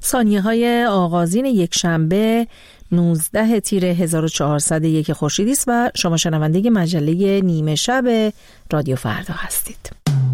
ثانیه‌های آغازین یک شنبه 19 تیر 1401 خورشیدی است و شما شنونده مجله نیمه شب رادیو فردا هستید.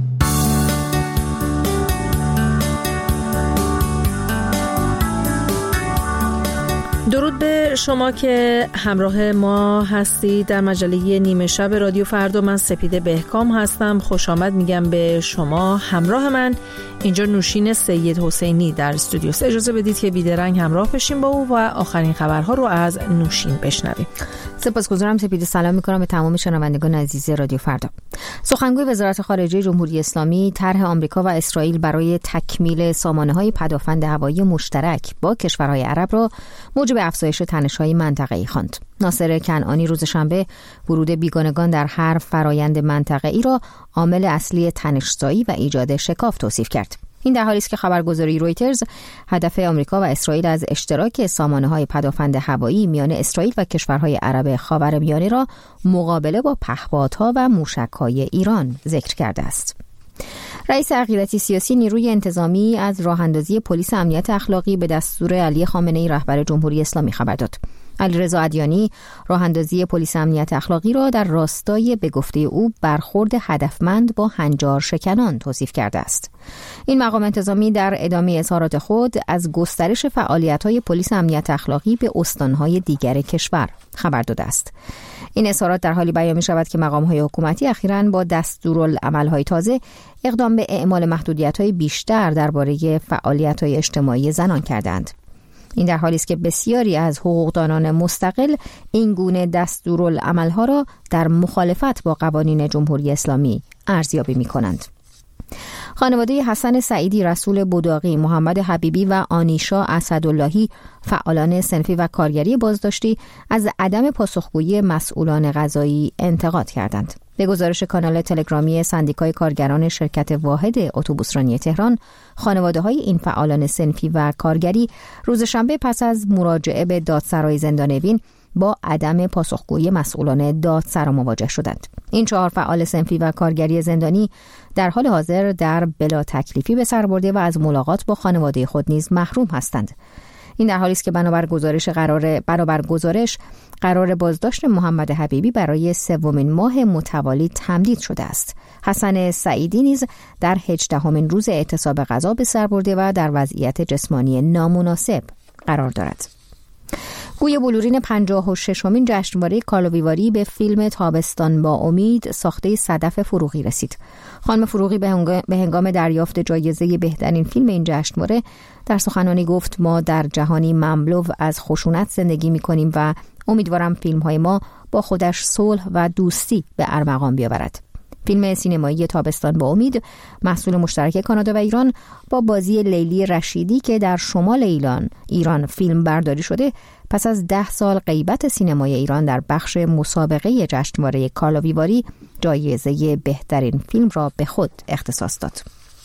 درود به شما که همراه ما هستید در مجله نیمه شب رادیو فردا. من سپید بهکام هستم. خوش آمد میگم به شما. همراه من اینجا نوشین سید حسینی در استودیو. اجازه بدید که بیدرنگ همراه بشیم با او و آخرین خبرها رو از نوشین بشنویم. سپاسگزارم سپید. سلام میکنم به تمام شنوندگان عزیز رادیو فردا. سخنگوی وزارت خارجه جمهوری اسلامی طرح آمریکا و اسرائیل برای تکمیل سامانه‌های پدافند هوایی مشترک با کشورهای عرب را موجب افزایش تنش‌های منطقه‌ای خواند. ناصر کنعانی روز شنبه ورود بیگانگان در هر فرایند منطقه‌ای را عامل اصلی تنش‌زایی و ایجاد شکاف توصیف کرد. این در حالی است که خبرگزاری رویترز هدف آمریکا و اسرائیل از اشتراک سامانه‌های پدافند هوایی میان اسرائیل و کشورهای عرب خاورمیانه را مقابله با پهپادها و موشک‌های ایران ذکر کرده است. رئیس عقیدتی سیاسی نیروی انتظامی از راه‌اندازی پلیس امنیت اخلاقی به دستور علی خامنه‌ای رهبر جمهوری اسلامی خبر داد. علیرضا ادیانی راه‌اندازی پلیس امنیت اخلاقی را در راستای به گفته او برخورد هدفمند با هنجار شکنان توصیف کرده است. این مقام انتظامی در ادامه اظهارات خود از گسترش فعالیت‌های پلیس امنیت اخلاقی به استان‌های دیگر کشور خبر داده است. این اظهارات در حالی بیان می‌شود که مقام‌های حکومتی اخیراً با دستورالعمل‌های تازه اقدام به اعمال محدودیت‌های بیشتر درباره فعالیت‌های اجتماعی زنان کردند. این در حالی است که بسیاری از حقوقدانان مستقل این گونه دستورالعمل‌ها را در مخالفت با قوانین جمهوری اسلامی ارزیابی می‌کنند. خانواده حسن سعیدی، رسول بوداقی، محمد حبیبی و آنیشا اسداللهی، فعالان صنفی و کارگری بازداشتی، از عدم پاسخگویی مسئولان قضایی انتقاد کردند. به گزارش کانال تلگرامی سندیکای کارگران شرکت واحد اتوبوسرانی تهران، خانواده‌های این فعالان صنفی و کارگری روز شنبه پس از مراجعه به دادسرای زندان اوین با عدم پاسخگویی مسئولان دادسرا مواجه شدند. این 4 فعال صنفی و کارگری زندانی در حال حاضر در بلا تکلیفی به سر برده و از ملاقات با خانواده خود نیز محروم هستند. این در حالی است که بنابر گزارش قرار بازداشت محمد حبیبی برای 3مین ماه متوالی تمدید شده است. حسن سعیدی نیز در 18مین روز اعتصاب غذا به سر برده و در وضعیت جسمانی نامناسب قرار دارد. گوی بلورین 56مین جشنواره کالاویواری به فیلم تابستان با امید ساخته صدف فروغی رسید. خانم فروغی به هنگام دریافت جایزه بهترین فیلم این جشنواره در سخنرانی گفت: ما در جهانی مملو از خشونت زندگی می‌کنیم و امیدوارم فیلم‌های ما با خودش صلح و دوستی به ارمغان بیاورد. فیلم سینمایی تابستان با امید محصول مشترک کانادا و ایران با بازی لیلی رشیدی که در شمال ایران فیلم برداری شده پس از 10 سال غیبت سینمای ایران در بخش مسابقه جشنواره کالاویواری جایزه بهترین فیلم را به خود اختصاص داد.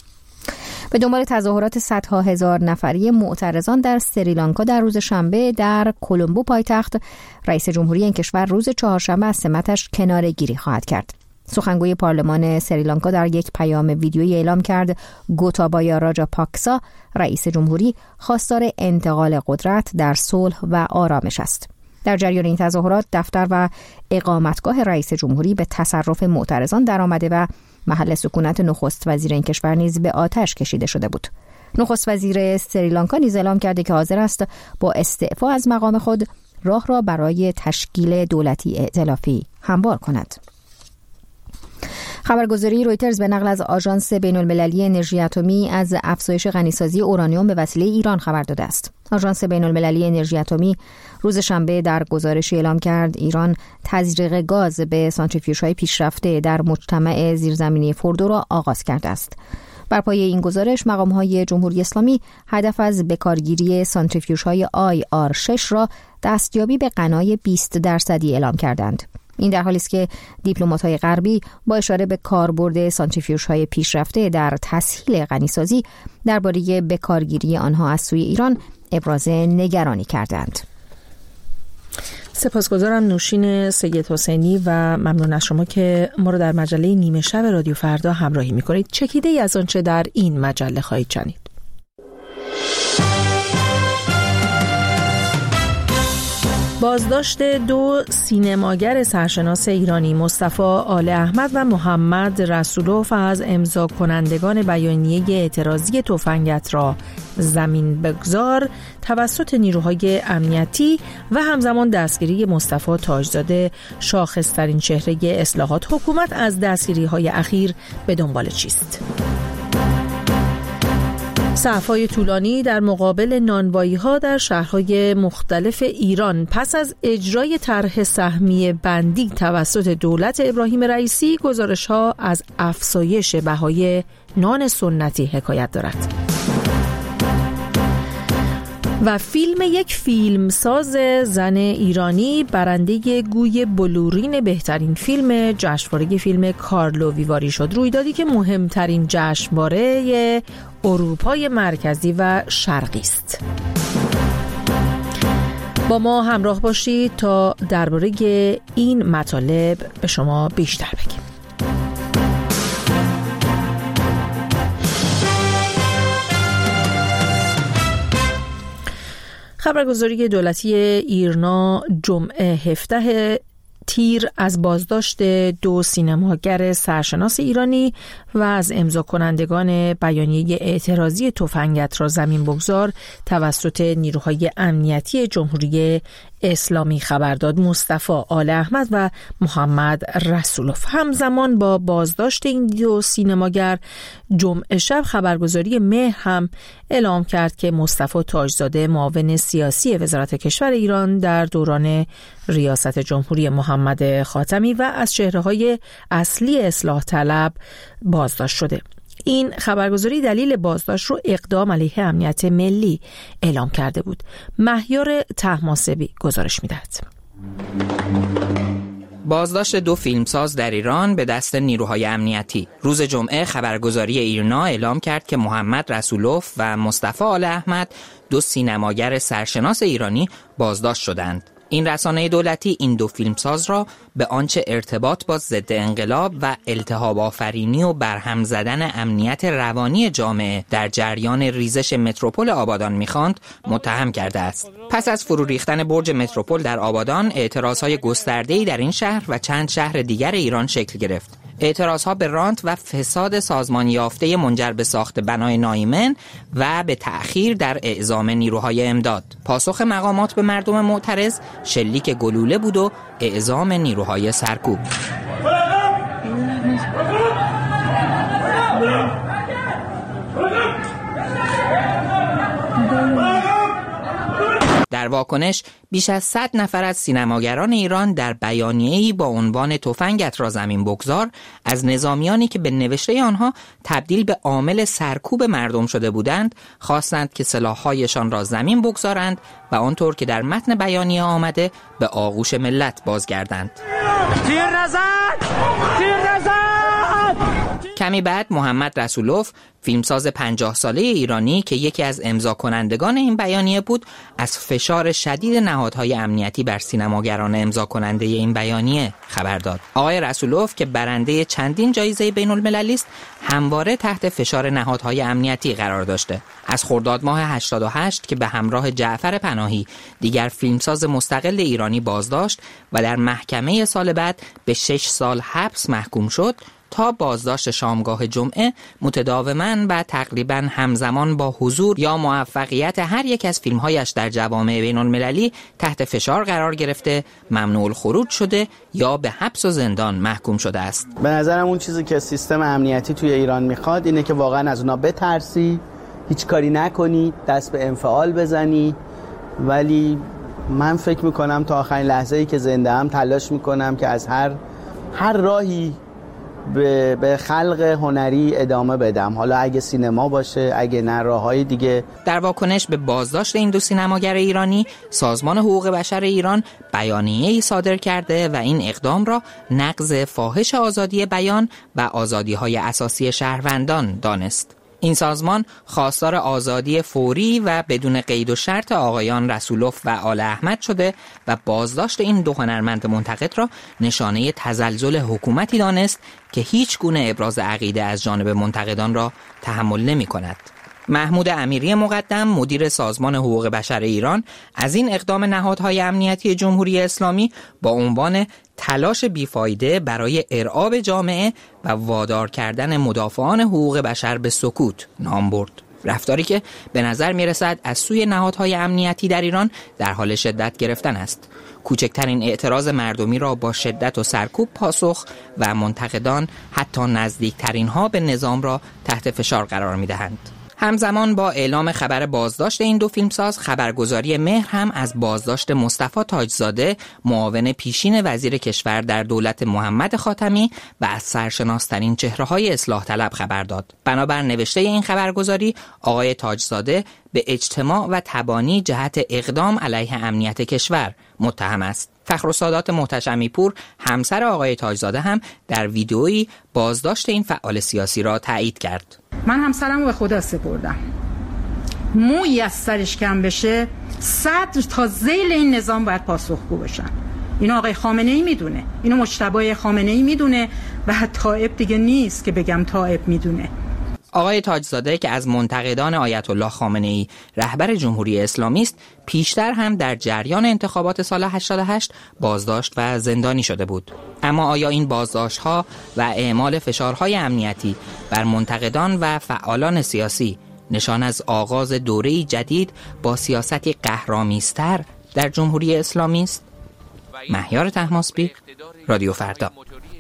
به دنبال تظاهرات صدها هزار نفری معترضان در سریلانکا در روز شنبه در کلمبو پایتخت، رئیس جمهوری این کشور روز چهارشنبه از سمتش کناره‌گیری خواهد کرد. سخنگوی پارلمان سریلانکا در یک پیام ویدیویی اعلام کرد گوتابایا راجاپاکسا، رئیس جمهوری، خواستار انتقال قدرت در صلح و آرامش است. در جریان این تظاهرات دفتر و اقامتگاه رئیس جمهوری به تصرف معترضان درآمده و محل سکونت نخست وزیر این کشور نیز به آتش کشیده شده بود. نخست وزیر سریلانکا نیز اعلام کرده که حاضر است با استعفا از مقام خود راه را برای تشکیل دولتی ائتلافی هموار کند. خبرگزاری رویترز به نقل از آژانس بین‌المللی انرژی اتمی از افزایش غنیسازی اورانیوم به وسیله ایران خبر داده است. آژانس بین‌المللی انرژی اتمی روز شنبه در گزارشی اعلام کرد ایران تزریق گاز به سانتریفیوژهای پیشرفته در مجتمع زیرزمینی فوردو را آغاز کرده است. بر پایه این گزارش مقام‌های جمهوری اسلامی هدف از بکارگیری سانتریفیوژهای IR6 را دستیابی به غنای 20% اعلام کردند. این در حالی است که دیپلمات‌های غربی با اشاره به کاربرد سانتریفیوژهای پیشرفته در تسهیل غنیسازی درباره بکارگیری آنها از سوی ایران ابراز نگرانی کردند. سپاسگزارم نوشین سید حسینی و ممنون از شما که ما رو در مجله نیمه شب رادیو فردا همراهی می‌کنید. چکیده‌ای از آنچه در این مجله خواهید شنید. بازداشت 2 سینماگر سرشناس ایرانی مصطفی آل احمد و محمد رسولوف از امضا کنندگان بیانیه اعتراضی تفنگت را زمین بگذار توسط نیروهای امنیتی و همزمان دستگیری مصطفی تاجزاده شاخص‌ترین چهره اصلاحات حکومت از دستگیری‌های اخیر به دنبال چیست؟ صف‌های طولانی در مقابل نانوایی‌ها در شهرهای مختلف ایران پس از اجرای طرح سهمیه بندی توسط دولت ابراهیم رئیسی، گزارش‌ها از افزایش بهای نان سنتی حکایت دارد. و فیلم یک فیلمساز زن ایرانی برنده گوی بلورین بهترین فیلم جشنواره فیلم کارلو ویواری شد، رویدادی که مهمترین جشنواره اروپای مرکزی و شرقی است. با ما همراه باشید تا درباره این مطالب به شما بیشتر بگیم. خبرگزاری دولتی ایرنا جمعه 17 تیر از بازداشت 2 سینماگر سرشناس ایرانی و از امضا کنندگان بیانیه اعتراضی تفنگت را زمین بگذار توسط نیروهای امنیتی جمهوری اسلامی خبر داد. مصطفی آل احمد و محمد رسولوف همزمان با بازداشت این 2 سینماگر جمعه شب خبرگزاری مهر هم اعلام کرد که مصطفی تاجزاده معاون سیاسی وزارت کشور ایران در دوران ریاست جمهوری محمد خاتمی و از چهره‌های اصلی اصلاح طلب بازداشت شده. این خبرگزاری دلیل بازداشت رو اقدام علیه امنیت ملی اعلام کرده بود. مهیار طهماسبی گزارش می‌دهد. بازداشت 2 فیلمساز در ایران به دست نیروهای امنیتی. روز جمعه خبرگزاری ایرنا اعلام کرد که محمد رسولوف و مصطفی آل احمد 2 سینماگر سرشناس ایرانی بازداشت شدند. این رسانه دولتی این 2 فیلمساز را به آنچه ارتباط با ضد انقلاب و التهاب آفرینی و برهم زدن امنیت روانی جامعه در جریان ریزش متروپول آبادان می‌خواند متهم کرده است. پس از فرو ریختن برج متروپول در آبادان، اعتراضهای گسترده‌ای در این شهر و چند شهر دیگر ایران شکل گرفت. اعتراضها به رانت و فساد سازمان یافته منجر به ساخت بنای نایمن و به تأخیر در اعزام نیروهای امداد. پاسخ مقامات به مردم معترض شلیک گلوله بود و اعزام نیروهای سرکوب. در واکنش بیش از 100 نفر از سینماگران ایران در بیانیه‌ای با عنوان تفنگت را زمین بگذار از نظامیانی که به نوشته آنها تبدیل به عامل سرکوب مردم شده بودند خواستند که سلاح‌هایشان را زمین بگذارند و آنطور که در متن بیانیه آمده به آغوش ملت بازگردند. تیر نزن! تیر نزن! کمی بعد محمد رسولوف، فیلمساز 50 ساله ایرانی که یکی از امضا کنندگان این بیانیه بود، از فشار شدید نهادهای امنیتی بر سینماگران امضا کننده این بیانیه خبر داد. آقای رسولوف که برنده چندین جایزه بین المللی است، همواره تحت فشار نهادهای امنیتی قرار داشته. از خرداد ماه 88 که به همراه جعفر پناهی دیگر فیلمساز مستقل ایرانی بازداشت و در محکمه سال بعد به 6 سال حبس محکوم شد، تا بازداشت شامگاه جمعه متداوماً و تقریباً همزمان با حضور یا موفقیت هر یک از فیلم‌هایش در جوامع بین‌المللی تحت فشار قرار گرفته، ممنوع الخروج شده یا به حبس و زندان محکوم شده است. به نظرم اون چیزی که سیستم امنیتی توی ایران میخواد اینه که واقعاً از اونا بترسی، هیچ کاری نکنی، دست به انفعال بزنی، ولی من فکر میکنم تا آخرین لحظه‌ای که زنده ام تلاش میکنم که از هر راهی به خلق هنری ادامه بدم، حالا اگه سینما باشه، اگه نه راههای دیگه. در واکنش به بازداشت این 2 سینماگر ایرانی، سازمان حقوق بشر ایران بیانیه‌ای صادر کرده و این اقدام را نقض فاحش آزادی بیان و آزادی‌های اساسی شهروندان دانست. این سازمان خواستار آزادی فوری و بدون قید و شرط آقایان رسولوف و آل احمد شده و بازداشت این 2 هنرمند منتقد را نشانه تزلزل حکومتی دانست که هیچ گونه ابراز عقیده از جانب منتقدان را تحمل نمی کند. محمود امیری مقدم مدیر سازمان حقوق بشر ایران از این اقدام نهادهای امنیتی جمهوری اسلامی با عنوان تلاش بیفایده برای ارعاب جامعه و وادار کردن مدافعان حقوق بشر به سکوت نام برد. رفتاری که به نظر می رسد از سوی نهادهای امنیتی در ایران در حال شدت گرفتن است. کوچکترین اعتراض مردمی را با شدت و سرکوب پاسخ و منتقدان حتی نزدیکترین ها به نظام را تحت فشار قرار می دهند. همزمان با اعلام خبر بازداشت این دو فیلمساز، خبرگزاری مهر هم از بازداشت مصطفی تاجزاده، معاون پیشین وزیر کشور در دولت محمد خاتمی و از سرشناسترین چهره‌های اصلاح طلب خبر داد. بنابر نوشته این خبرگزاری، آقای تاجزاده به اجتماع و تبانی جهت اقدام علیه امنیت کشور متهم است. فخرالسادات محتشمی پور، همسر آقای تاجزاده، هم در ویدئویی بازداشت این فعال سیاسی را تایید کرد. من همسرمو به خدا سپردم. مویی از سرش کم بشه، صدر تا ذیل این نظام باید پاسخگو باشن. اینو آقای خامنه‌ای میدونه، اینو مجتبی خامنه‌ای میدونه و طائب دیگه نیست که بگم طائب میدونه. آقای تاجزاده که از منتقدان آیت الله خامنه‌ای رهبر جمهوری اسلامی است، پیشتر هم در جریان انتخابات سال 88 بازداشت و زندانی شده بود. اما آیا این بازداشت‌ها و اعمال فشارهای امنیتی بر منتقدان و فعالان سیاسی نشان از آغاز دوره‌ای جدید با سیاستی قهرآمیزتر در جمهوری اسلامی است؟ مهیار طهماسبی، رادیو فردا.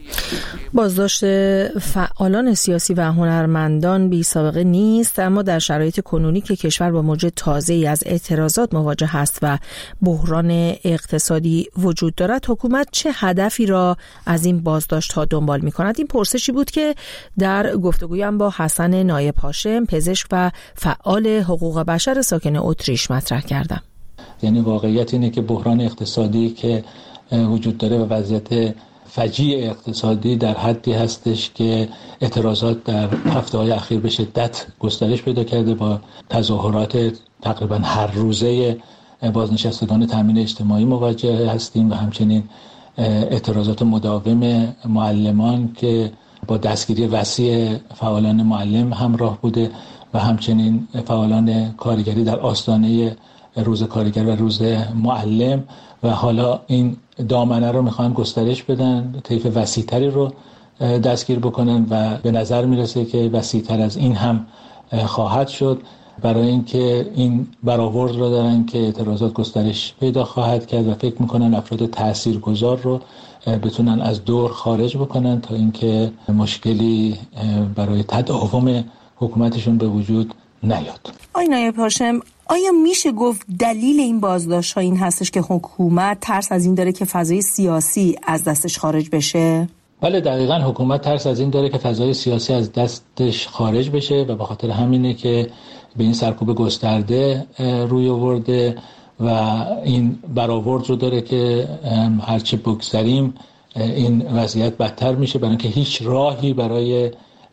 بازداشت فعالان سیاسی و هنرمندان بی سابقه نیست، اما در شرایط کنونی که کشور با موج تازه‌ای از اعتراضات مواجه است و بحران اقتصادی وجود دارد، حکومت چه هدفی را از این بازداشت‌ها دنبال می‌کند؟ این پرسشی بود که در گفتگویم با حسن نایب هاشم، پزشک و فعال حقوق بشر ساکن اتریش مطرح کردم. یعنی واقعیت اینه که بحران اقتصادی که وجود داره و وضعیت فجیع اقتصادی در حدی هستش که اعتراضات در هفته‌های اخیر به شدت گسترش پیدا کرده، با تظاهرات تقریبا هر روزه بازنشستگان تامین اجتماعی مواجه هستیم و همچنین اعتراضات مداوم معلمان که با دستگیری وسیع فعالان معلم همراه بوده و همچنین فعالان کارگری در آستانه روز کارگر و روز معلم، و حالا این دامنه رو میخوان گسترش بدن، طیف وسیع‌تری رو دستگیر بکنن و به نظر میرسه که وسیع‌تر از این هم خواهد شد، برای اینکه این برآورد رو دارن که اعتراضات گسترش پیدا خواهد کرد و فکر میکنن افراد تاثیرگذار رو بتونن از دور خارج بکنن تا اینکه مشکلی برای تداوم حکومتشون به وجود نیاد. آقای نایب هاشم، آیا میشه گفت دلیل این بازداشت‌ها این هستش که حکومت ترس از این داره که فضای سیاسی از دستش خارج بشه؟ بله، دقیقاً حکومت ترس از این داره که فضای سیاسی از دستش خارج بشه و به خاطر همینه که به این سرکوب گسترده روی آورده و این برآورد رو داره که هرچی بگذریم این وضعیت بدتر میشه، برای اینکه هیچ راهی برای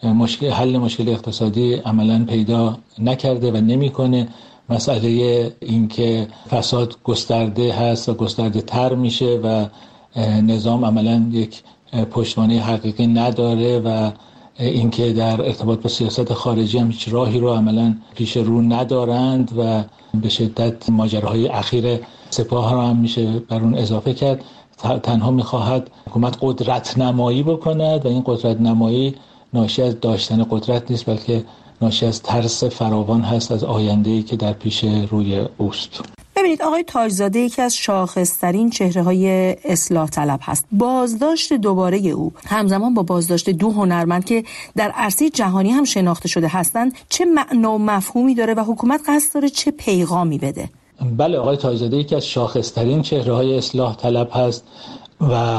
حل مشکل اقتصادی عملاً پیدا نکرده و نمیکنه. مسئله این که فساد گسترده هست و گسترده تر میشه و نظام عملاً یک پشتوانه حقیقی نداره و اینکه در ارتباط با سیاست خارجی هم هیچ راهی رو عملاً پیش رو ندارند و به شدت ماجراهای اخیر سپاه رو هم میشه بر اون اضافه کرد. تنها میخواهد حکومت قدرت نمایی بکند و این قدرت نمایی ناشی از داشتن قدرت نیست، بلکه ناشی از ترس فراوان هست از آینده‌ای که در پیش روی اوست. ببینید، آقای تاجزاده یکی از شاخص‌ترین چهره‌های اصلاح طلب هست. بازداشت دوباره او همزمان با بازداشت دو هنرمند که در عرصه جهانی هم شناخته شده هستند چه معنا و مفهومی داره و حکومت قصد داره چه پیغامی بده؟ بله، آقای تاجزاده یکی از شاخص‌ترین چهره‌های اصلاح طلب هست و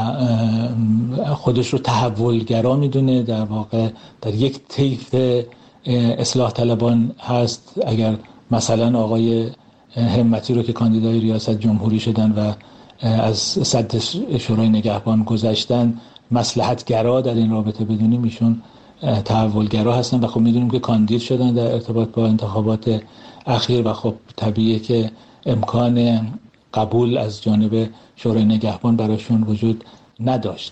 خودش رو تحولگرا میدونه. در واقع در یک طیف اصلاح طلبان هست. اگر مثلا آقای همتی رو که کاندیدای ریاست جمهوری شدن و از صدر شورای نگهبان گذشتن مصلحتگرا در این رابطه بدونیم، ایشون تحولگرا هستن و خب میدونیم که کاندید شدن در ارتباط با انتخابات اخیر و خب طبیعیه که امکان قبول از جانب شورای نگهبان براشون وجود نداشت.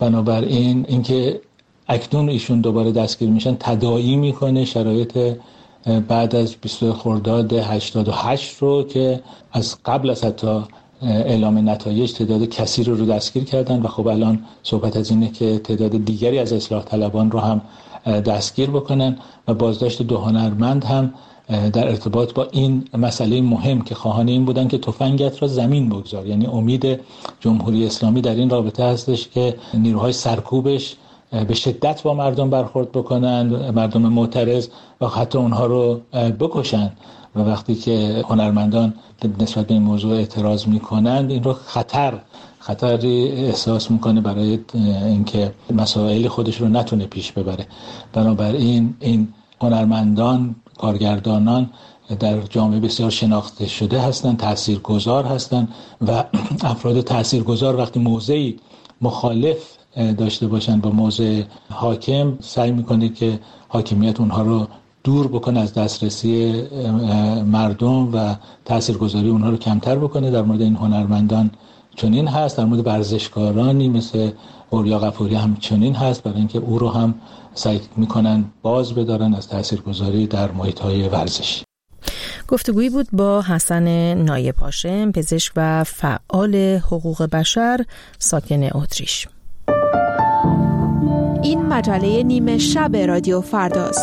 بنابراین اینکه اکنون ایشون دوباره دستگیر میشن تداعی میکنه شرایط بعد از 22 خرداد 88 رو که از قبل از حتی اعلام نتایج تعداد کثیری رو دستگیر کردن و خب الان صحبت از اینه که تعداد دیگری از اصلاح طلبان رو هم دستگیر بکنن و بازداشت 2 هنرمند هم در ارتباط با این مسئله مهم که خواهان این بودن که تفنگت را زمین بگذار. یعنی امید جمهوری اسلامی در این رابطه هستش که نیروهای سرکوبش به شدت با مردم برخورد بکنن، مردم معترض، و حتی اونها رو بکشن. و وقتی که هنرمندان نسبت به این موضوع اعتراض میکنند، این رو خطری احساس میکنه برای اینکه مسائل خودش رو نتونه پیش ببره. بنابراین این هنرمندان، کارگردانان در جامعه بسیار شناخته شده هستند، تاثیرگذار هستند و افراد تاثیرگذار وقتی موضعی مخالف داشته باشند با موضع حاکم، سعی میکنه که حاکمیت اونها رو دور بکنه از دسترسی مردم و تاثیرگذاری اونها رو کمتر بکنه. در مورد این هنرمندان چنین هست، در مورد ورزشکارانی مثل اوریا غفوری هم چنین هست، برای اینکه او رو هم سعی میکنن باز بدارن از تاثیرگذاری در محیط‌های ورزشی. گفتگویی بود با حسن نایب هاشم، پزشک و فعال حقوق بشر ساکن اتریش. این مجله نیمه شب رادیو فرداست.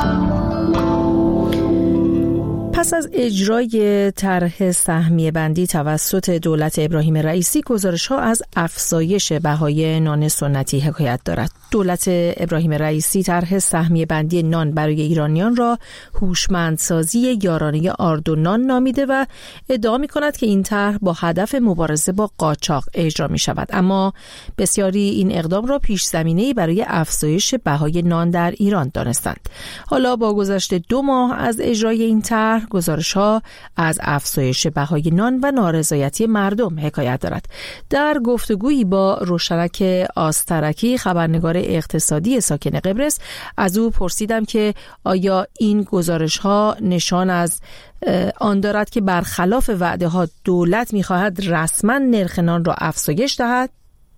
پس از اجرای طرح سهمیه بندی توسط دولت ابراهیم رئیسی، گزارش‌ها از افزایش بهای نان سنتی حکایت دارد. دولت ابراهیم رئیسی طرح سهمیه بندی نان برای ایرانیان را هوشمندسازی یارانه آرد و نان نامیده و ادعا می‌کند که این طرح با هدف مبارزه با قاچاق اجرا می‌شود، اما بسیاری این اقدام را پیش زمینه‌ای برای افزایش بهای نان در ایران دانستند. حالا با گذشت 2 ماه از اجرای این طرح، گزارش‌ها از افزایش بهای نان و نارضایتی مردم حکایت دارد. در گفتگویی با روشنک آسترکی، خبرنگار اقتصادی ساکن قبرس، از او پرسیدم که آیا این گزارش‌ها نشان از آن دارد که برخلاف وعده‌ها دولت می‌خواهد رسما نرخ نان را افزایش دهد؟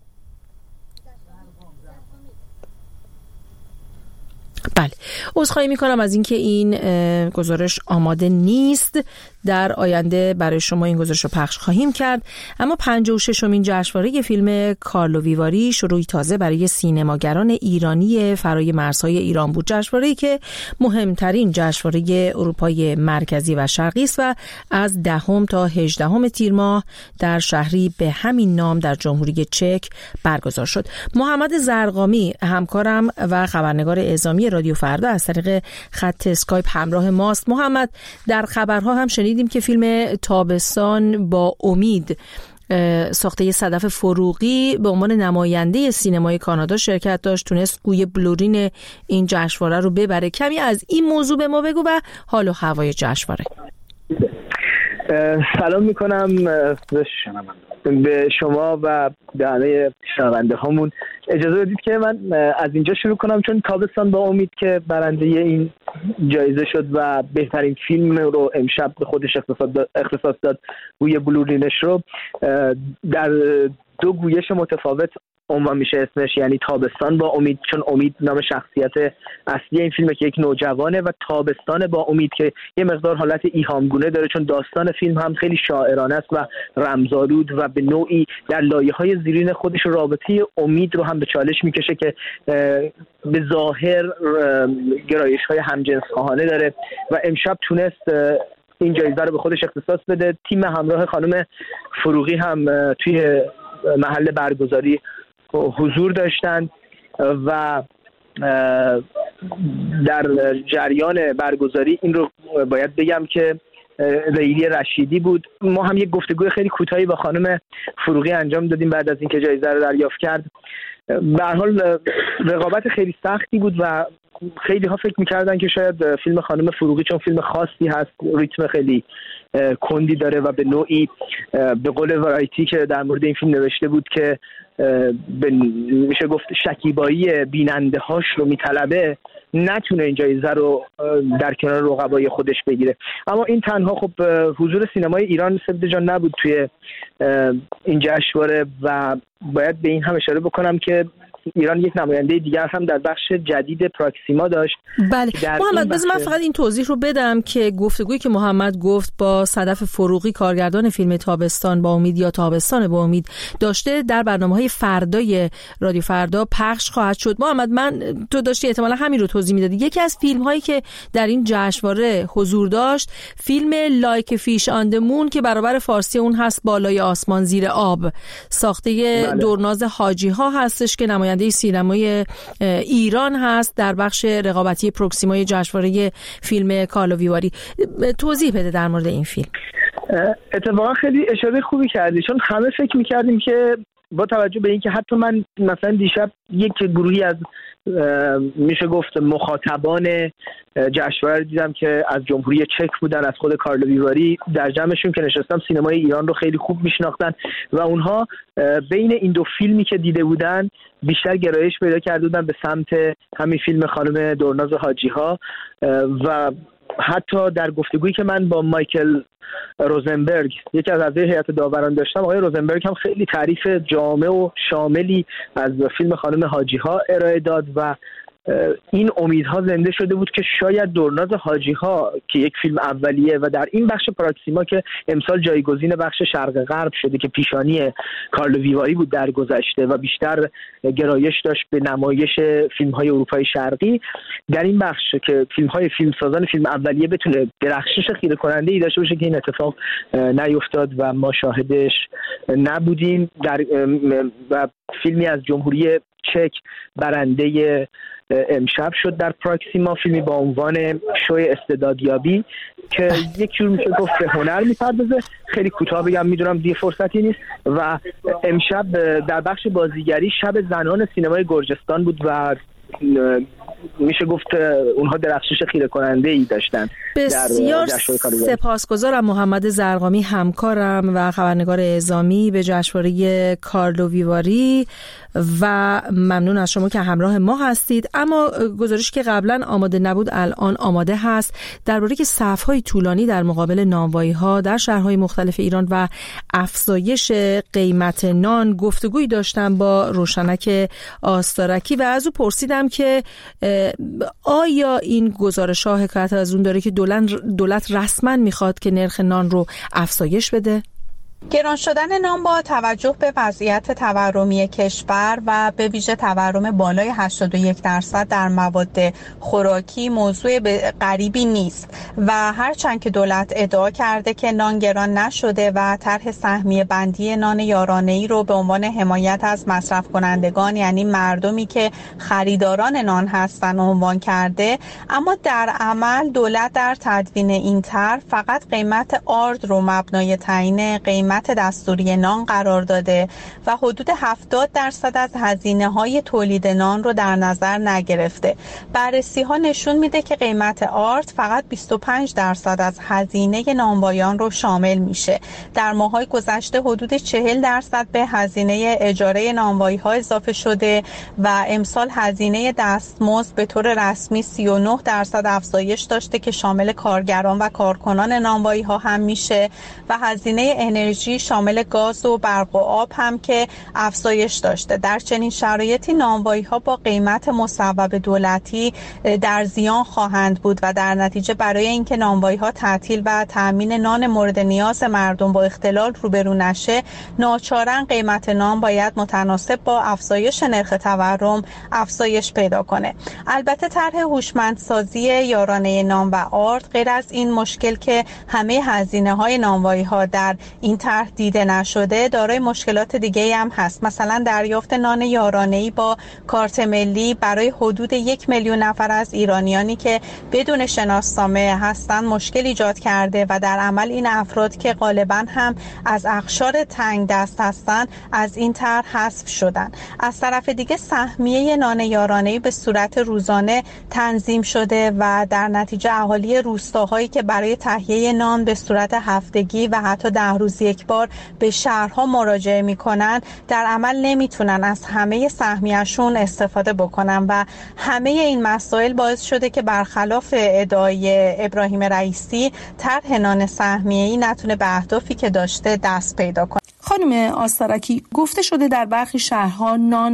بله، عذرخواهی میکنم از اینکه این گزارش آماده نیست. در آینده برای شما این گزارش رو پخش خواهیم کرد. اما 56مین جشنواره فیلم کارلو ویواری شروعی تازه برای سینماگران ایرانی فرای مرزهای ایران بود. جشنواره‌ای که مهمترین جشنواره اروپای مرکزی و شرقی است و از 10 تا 18 تیر ماه در شهری به همین نام در جمهوری چک برگزار شد. محمد زرقامی، همکارم و خبرنگار اعزامی رادیو فردا، از طریق خط اسکایپ همراه ماست. محمد، در خبرها هم شنیدیم که فیلم تابستان با امید ساخته صدف فروغی به عنوان نماینده سینمای کانادا شرکت داشت، تونست گوی بلورین این جشنواره رو ببره. کمی از این موضوع به ما بگو و حال و هوای جشنواره. سلام میکنم به شما و به همه شنونده هامون. اجازه بدید که من از اینجا شروع کنم، چون تابستان با امید که برنده این جایزه شد و بهترین فیلم رو امشب به خودش اختصاص داد، گوی بلورینش رو در 2 گویش متفاوت عنوان میشه اسمش، یعنی تابستان با امید، چون امید نام شخصیت اصلی این فیلمه که یک نوجوانه، و تابستان با امید که یه مقدار حالت ایهامگونه داره، چون داستان فیلم هم خیلی شاعرانه است و رمزآلود و به نوعی در لایه‌های زیرین خودش رابطه امید رو هم به چالش میکشه که به ظاهر گرایش‌های همجنس‌خواهانه داره و امشب تونست این جایزه رو به خودش اختصاص بده. تیم همراه خانم فروغی هم توی محل برگزاری حضور داشتند و در جریان برگزاری این رو باید بگم که لیلی رشیدی بود. ما هم یک گفتگوی خیلی کوتاهی با خانم فروغی انجام دادیم بعد از اینکه جایزه رو دریافت کرد. به هر حال رقابت خیلی سختی بود و خیلی ها فکر می‌کردن که شاید فیلم خانم فروغی چون فیلم خاصی هست، ریتم خیلی کندی داره و به نوعی به قول ورایتی که در مورد این فیلم نوشته بود که میشه گفت شکیبایی بیننده هاش رو میطلبه، نتونه این جایزه رو در کنار رقبای خودش بگیره. اما این تنها خب حضور سینمای ایران سپیده جان نبود توی این جشنواره و باید به این هم اشاره بکنم که ایران یک نماینده دیگر هم در بخش جدید پراکسیما داشت. بله محمد، بذار من فقط این توضیح رو بدم که گفتگویی که محمد گفت با صدف فروغی کارگردان فیلم تابستان با امید یا تابستان با امید داشته در برنامه‌های فردای رادیو فردا پخش خواهد شد. محمد، تو داشتی احتمالاً همین رو توضیح میدادی. یکی از فیلم‌هایی که در این جشنواره حضور داشت فیلم لایک فیش آن د مون که برابر فارسی اون هست بالای آسمان زیر آب، ساخته دورناز حاجی ها هستش که نماینده سینمای ایران هست در بخش رقابتی پروکسیمای جشنواره فیلم کارلوویواری. توضیح بده در مورد این فیلم. اتفاقا خیلی اشاره خوبی کردی، چون همه فکر می‌کردیم که با توجه به اینکه حتی من مثلا دیشب یک گروهی از میشه گفت مخاطبان جشنواره دیدم که از جمهوری چک بودن، از خود کارلوویواری، در جمعشون که نشستم سینمای ایران رو خیلی خوب میشناختن و اونها بین این دو فیلمی که دیده بودن بیشتر گرایش پیدا کرده بودن به سمت همین فیلم خانم دورناز حاجی ها. و حتی در گفتگویی که من با مایکل روزنبرگ، یکی از اعضای هیئت داوران، داشتم، آقای روزنبرگ هم خیلی تعریف جامع و شاملی از فیلم خانم حاجی ها ارائه داد و این امیدها زنده شده بود که شاید دورناز حاجی ها که یک فیلم اولیه و در این بخش پراکسیما که امسال جایگزین بخش شرق غرب شده که پیشانی کارلوویواری بود در گذشته و بیشتر گرایش داشت به نمایش فیلم های اروپای شرقی، در این بخش که فیلم های فیلمسازان فیلم اولیه بتونه درخشش خیره کننده ای داشته باشه که این اتفاق نیفتاد و ما شاهدش نبودیم. و فیلمی از جمهوری چک برنده امشب شد در پراکسیما، فیلمی با عنوان شوی استعدادیابی که یک جور میشه گفت به هنر میپردازه. خیلی کوتاه بگم، میدونم دیگه فرصتی نیست. و امشب در بخش بازیگری شب زنان سینمای گرجستان بود و میشه گفت اونها درخشش خیره کننده ای داشتن. بسیار سپاسگزارم محمد زرقامی، همکارم و خبرنگار اعزامی به جشنواره کارلوویواری و ممنون از شما که همراه ما هستید. اما گزارشی که قبلا آماده نبود الان آماده هست درباره که صف‌های طولانی در مقابل نانوایی‌ها در شهرهای مختلف ایران و افزایش قیمت نان. گفتگویی داشتم با روشنک آستارکی و از او پرسیدم که آیا این گزارش‌ها حکایت از اون داره که دولت رسما میخواد که نرخ نان رو افزایش بده؟ گران شدن نان با توجه به وضعیت تورمی کشور و به ویژه تورم بالای 81% در مواد خوراکی موضوع غریبی نیست و هرچند که دولت ادعا کرده که نان گران نشده و طرح سهمیه بندی نان یارانه‌ای رو به عنوان حمایت از مصرف کنندگان یعنی مردمی که خریداران نان هستن عنوان کرده، اما در عمل دولت در تدوین این طرح فقط قیمت آرد رو مبنای تعیین قیمت دستوری نان قرار داده و حدود 70% از هزینه‌های تولید نان رو در نظر نگرفته. بررسی‌ها نشون میده که قیمت آرد فقط 25% از هزینه نانوایان رو شامل میشه. در ماه‌های گذشته حدود 40% به هزینه اجاره نانوایی‌ها اضافه شده و امسال هزینه دستمزد به طور رسمی 39% افزایش داشته که شامل کارگران و کارکنان نانوایی‌ها هم میشه و هزینه انرژی شامل گاز و برق و آب هم که افزایش داشته. در چنین شرایطی نانوایی‌ها با قیمت مصوب دولتی در زیان خواهند بود و در نتیجه برای اینکه نانوایی‌ها تعطیل و تامین نان مورد نیاز مردم با اختلال روبرو نشه، ناچارن قیمت نان باید متناسب با افزایش نرخ تورم افزایش پیدا کنه. البته طرح هوشمندسازی یارانه نان و آرد غیر از این مشکل که همه هزینه‌های نانوایی‌ها در این طرح دیده نشده دارای مشکلات دیگه هم هست. مثلا دریافت نان یارانه‌ای با کارت ملی برای حدود 1 میلیون نفر از ایرانیانی که بدون شناسنامه هستند مشکل ایجاد کرده و در عمل این افراد که غالبا هم از اقشار تنگ دست هستند از این طرح حذف شدن. از طرف دیگه سهمیه نان یارانه‌ای به صورت روزانه تنظیم شده و در نتیجه اهالی روستاهایی که برای تهیه نان به صورت هفتگی و حتی 10 روز یک بار به شهرها مراجعه میکنن در عمل نمیتونن از همه سهمیه‌شون استفاده بکنن و همه این مسائل باعث شده که برخلاف ادعای ابراهیم رئیسی طرح نان سهمیه‌ای نتونه به اهدافی که داشته دست پیدا کنه. خانم آستارکی، گفته شده در برخی شهرها نان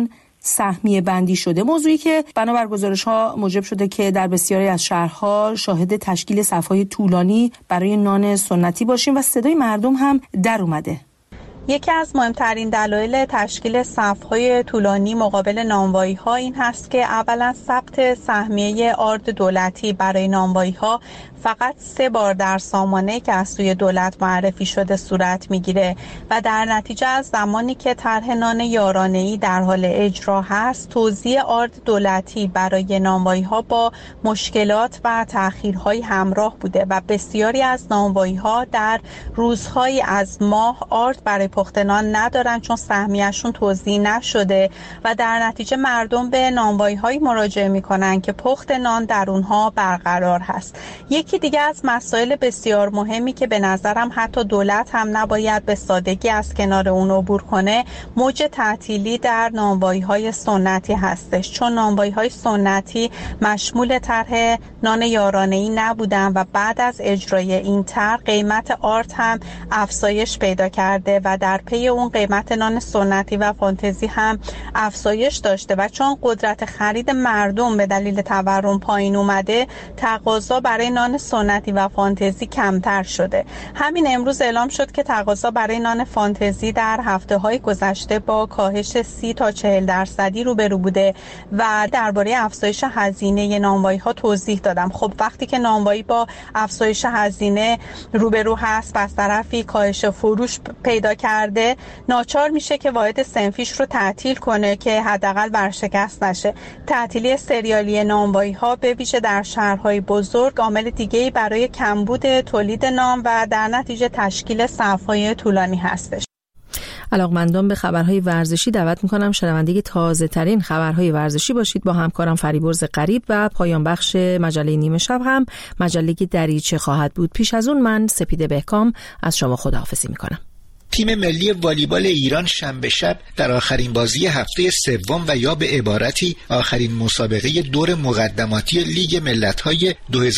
سهمیه بندی شده، موضوعی که بنابر گزارش‌ها موجب شده که در بسیاری از شهرها شاهد تشکیل صف‌های طولانی برای نان سنتی باشیم و صدای مردم هم در اومده. یکی از مهمترین دلایل تشکیل صف‌های طولانی مقابل نانوایی‌ها این هست که اولا ثبت سهمیه آرد دولتی برای نانوایی‌ها فقط 3 بار در سامانه که از سوی دولت معرفی شده صورت میگیره و در نتیجه از زمانی که طرح نان یارانه‌ای در حال اجرا هست، توزیع آرد دولتی برای نانوایی‌ها با مشکلات و تأخیرهای همراه بوده و بسیاری از نانوایی‌ها در روزهایی از ماه آرد برای پخت نان ندارن چون سهمیه‌شون توزیع نشده و در نتیجه مردم به نانوایی‌های مراجعه میکنن که پخت نان در اونها برقرار هست. یکی دیگه از مسائل بسیار مهمی که به نظرم حتی دولت هم نباید به سادگی از کنار اون عبور کنه، موج تعطیلی در نانوایی‌های سنتی هستش، چون نانوایی‌های سنتی مشمول طرح نان یارانه‌ای نبودن و بعد از اجرای این طرح قیمت آرد هم افزایش پیدا کرده و در پی اون قیمت نان سنتی و فانتزی هم افزایش داشته و چون قدرت خرید مردم به دلیل تورم پایین اومده، تقاضا برای نان سنتی و فانتزی کمتر شده. همین امروز اعلام شد که تقاضا برای نان فانتزی در هفته‌های گذشته با کاهش 30 تا 40% روبرو بوده و درباره افزایش هزینه نانوایی‌ها توضیح دادم. خب وقتی که نانوایی با افزایش هزینه روبرو هست، پس طرفی کاهش فروش پیدا کرده، ناچار میشه که واحد صنفیش رو تعطیل کنه که حداقل ورشکست نشه. تعطیلی سریالی نانوایی‌ها به ویژه در شهرهای بزرگ عامل دیگه‌ای برای کمبود تولید نان و در نتیجه تشکیل صف‌های طولانی هستش. علاقمندان به خبرهای ورزشی دعوت میکنم شنونده تازه ترین خبرهای ورزشی باشید. با همکارم فریبرز غریب و پایان بخش مجله نیمه شب هم مجله دریچه خواهد بود. پیش از اون من سپیده بهکام از شما خداحافظی میکنم. تیم ملی والیبال ایران شنبه شب در آخرین بازی هفته سوم و یا به عبارتی آخرین مسابقه دور مقدماتی لیگ ملت‌های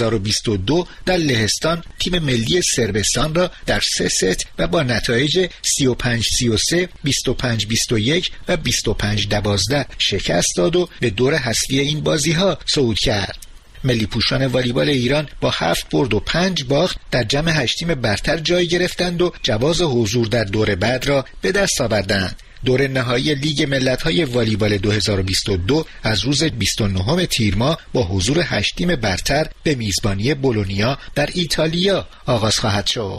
2022 در لهستان تیم ملی صربستان را در 3 ست و با نتایج 35-33, 25-21 و 25-12 شکست داد و به دور حذفی این بازی‌ها صعود کرد. ملی پوشان والیبال ایران با 7 برد و 5 باخت در جمع 8 تیم برتر جای گرفتند و جواز حضور در دور بعد را به دست آوردند. دور نهایی لیگ ملت‌های والیبال 2022 از روز 29 تیر ماه با حضور 8 تیم برتر به میزبانی بولونیا در ایتالیا آغاز خواهد شد.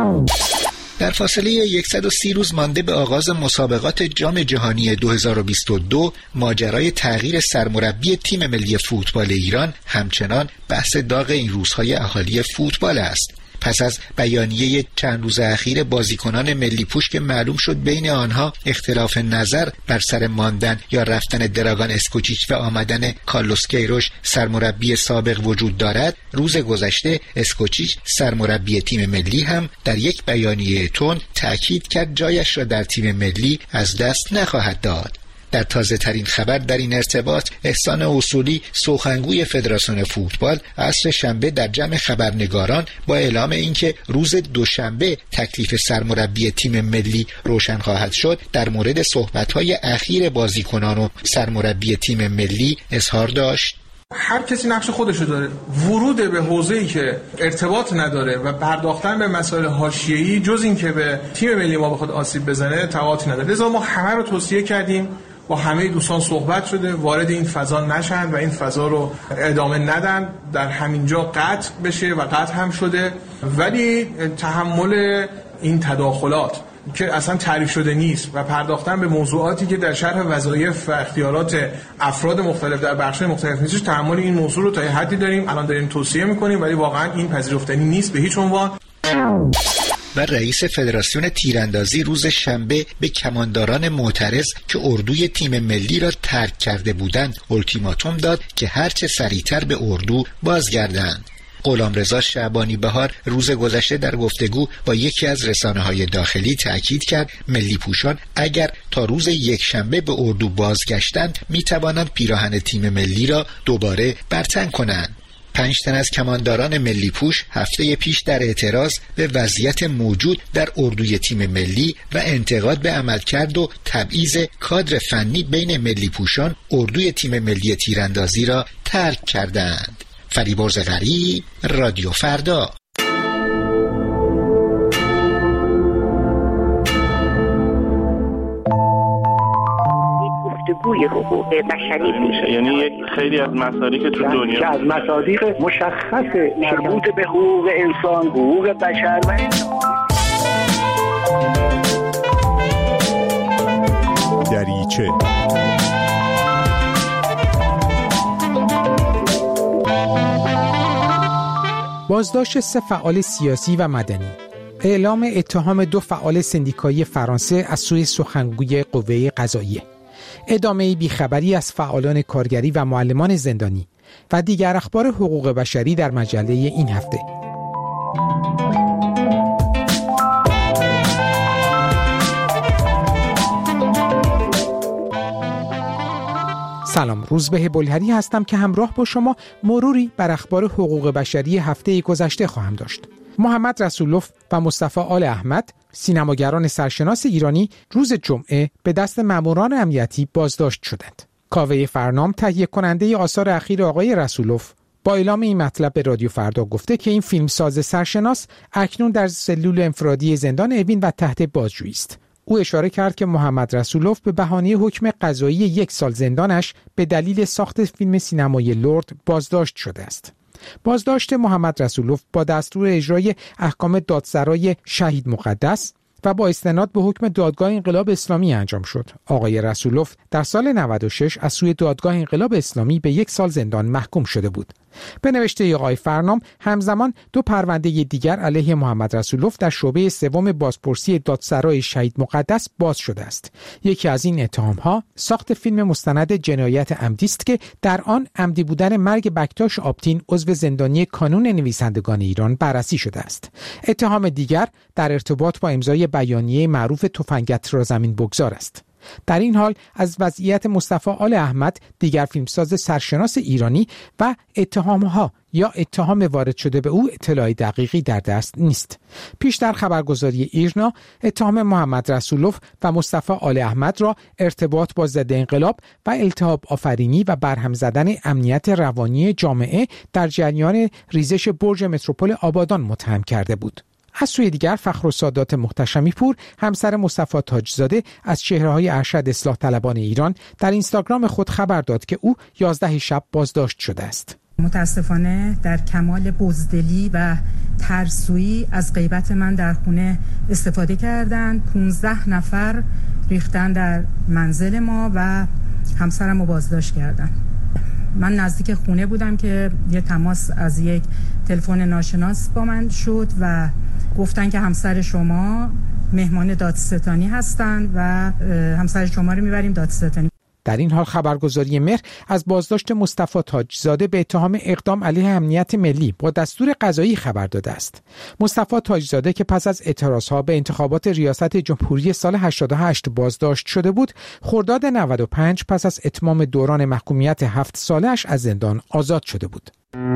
در فاصله 130 روز مانده به آغاز مسابقات جام جهانی 2022 ماجرای تغییر سرمربی تیم ملی فوتبال ایران همچنان بحث داغ این روزهای اهالی فوتبال است. پس از بیانیه چند روز اخیر بازیکنان ملی پوش که معلوم شد بین آنها اختلاف نظر بر سر ماندن یا رفتن دراگان اسکوچیچ و آمدن کارلوس کیروش سرمربی سابق وجود دارد، روز گذشته اسکوچیچ سرمربی تیم ملی هم در یک بیانیه تند تأکید کرد جایش را در تیم ملی از دست نخواهد داد. در تازه ترین خبر در این ارتباط، احسان اصولی سخنگوی فدراسیون فوتبال عصر شنبه در جمع خبرنگاران با اعلام اینکه روز دوشنبه تکلیف سرمربی تیم ملی روشن خواهد شد در مورد صحبت‌های اخیر بازیکنان و سرمربی تیم ملی اظهار داشت: هر کسی نقش خودشو داره. ورود به حوزه‌ای که ارتباط نداره و پرداختن به مسائل حاشیه‌ای جز این که به تیم ملی ما بخواد آسیب بزنه تفاوتی نداره. لذا ما همه رو توصیه کردیم، با همه دوستان صحبت شده وارد این فضا نشن و این فضا رو ادامه ندن، در همینجا قطع بشه و قطع هم شده. ولی تحمل این تداخلات که اصلا تعریف شده نیست و پرداختن به موضوعاتی که در شرح وظایف و اختیارات افراد مختلف در بخش‌های مختلف نیست، تحمل این موضوع رو تا یه حدی داریم، الان داریم توصیه می‌کنیم، ولی واقعا این پذیرفتنی نیست به هیچ عنوان. و رئیس فدراسیون تیراندازی روز شنبه به کمانداران معترض که اردوی تیم ملی را ترک کرده بودند التیماتوم داد که هرچه سریعتر به اردو بازگردند. غلامرضا شعبانی بهار روز گذشته در گفتگو با یکی از رسانه‌های داخلی تأکید کرد ملی پوشان اگر تا روز یکشنبه به اردو بازگشتند می‌توانند پیراهن تیم ملی را دوباره برتن کنند. 5 تن از کمانداران ملی پوش هفته پیش در اعتراض به وضعیت موجود در اردوی تیم ملی و انتقاد به عملکرد و تبعیض کادر فنی بین ملی پوشان اردوی تیم ملی تیراندازی را ترک کردند. فریبرز غریب، رادیو فردا. گفتگوی حقوق بشری میشه، یعنی یک خیلی از مصادیق تو دنیا که از مصادیق مشخص مربوط به حقوق انسان، حقوق بشر و دریچه. بازداشت 3 فعال سیاسی و مدنی، اعلام اتهام 2 فعال سندیکایی فرانسه از سوی سخنگوی قوه قضاییه، ادامه بیخبری از فعالان کارگری و معلمان زندانی و دیگر اخبار حقوق بشری در مجله این هفته. سلام، روزبه بلهری هستم که همراه با شما مروری بر اخبار حقوق بشری هفته گذشته خواهم داشت. محمد رسولوف و مصطفی آل احمد، سینماگران سرشناس ایرانی، روز جمعه به دست ماموران امنیتی بازداشت شدند. کاوه فرنام، تهیه کننده آثار اخیر آقای رسولوف، با اعلام این مطلب به رادیو فردا گفته که این فیلمساز سرشناس اکنون در سلول انفرادی زندان اوین و تحت بازجویی است. او اشاره کرد که محمد رسولوف به بهانه حکم قضایی 1 سال زندانش به دلیل ساخت فیلم سینمایی لرد بازداشت شده است. بازداشت محمد رسولوف با دستور اجرای احکام دادسرای شهید مقدس و با استناد به حکم دادگاه انقلاب اسلامی انجام شد. آقای رسولوف در سال 96 از سوی دادگاه انقلاب اسلامی به 1 سال زندان محکوم شده بود. به نوشته آقای فرنام، همزمان 2 پرونده دیگر علیه محمد رسولوف در شعبه 3 بازپرسی دادسرای شهید مقدس باز شده است. یکی از این اتهام‌ها ساخت فیلم مستند جنایت عمدی است که در آن عمدی بودن مرگ بکتاش آبتین، عضو زندانی کانون نویسندگان ایران، بررسی شده است. اتهام دیگر در ارتباط با امضای بیانیه معروف تفنگت را زمین بگذار است. در این حال از وضعیت مصطفی آل احمد، دیگر فیلمساز سرشناس ایرانی، و اتهامها یا اتهام وارد شده به او اطلاع دقیقی در دست نیست. پیشتر خبرگزاری ایرنا اتهام محمد رسولوف و مصطفی آل احمد را ارتباط با ضد انقلاب و التهاب آفرینی و برهم زدن امنیت روانی جامعه در جریان ریزش برج متروپول آبادان متهم کرده بود. از سوی دیگر فخرالسادات محتشمی پور، همسر مصطفی تاجزاده، از چهره‌های ارشد اصلاح طلبان ایران در اینستاگرام خود خبر داد که او 11 شب بازداشت شده است. متاسفانه در کمال بزدلی و ترسویی از غیبت من در خونه استفاده کردند. 15 نفر ریختن در منزل ما و همسرم رو بازداشت کردند. من نزدیک خونه بودم که یه تماس از یک تلفن ناشناس با من شد و گفتن که همسر شما مهمان دادستانی هستند و همسر شما رو میبریم دادستانی. در این حال خبرگزاری مهر از بازداشت مصطفی تاجزاده به اتهام اقدام علیه امنیت ملی با دستور قضایی خبر داده است. مصطفی تاجزاده که پس از اعتراضها به انتخابات ریاست جمهوری سال 88 بازداشت شده بود، خرداد 95 پس از اتمام دوران محکومیت 7 سالش از زندان آزاد شده بود.